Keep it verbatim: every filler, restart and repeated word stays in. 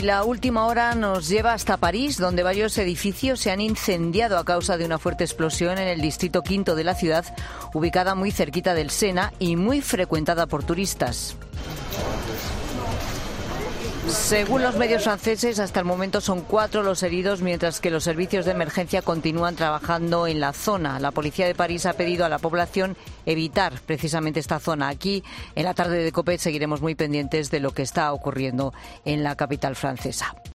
La última hora nos lleva hasta París, donde varios edificios se han incendiado a causa de una fuerte explosión en el distrito quinto de la ciudad, ubicada muy cerquita del Sena y muy frecuentada por turistas. Según los medios franceses, hasta el momento son cuatro los heridos, mientras que los servicios de emergencia continúan trabajando en la zona. La policía de París ha pedido a la población evitar precisamente esta zona. Aquí, en la tarde de COPE, seguiremos muy pendientes de lo que está ocurriendo en la capital francesa.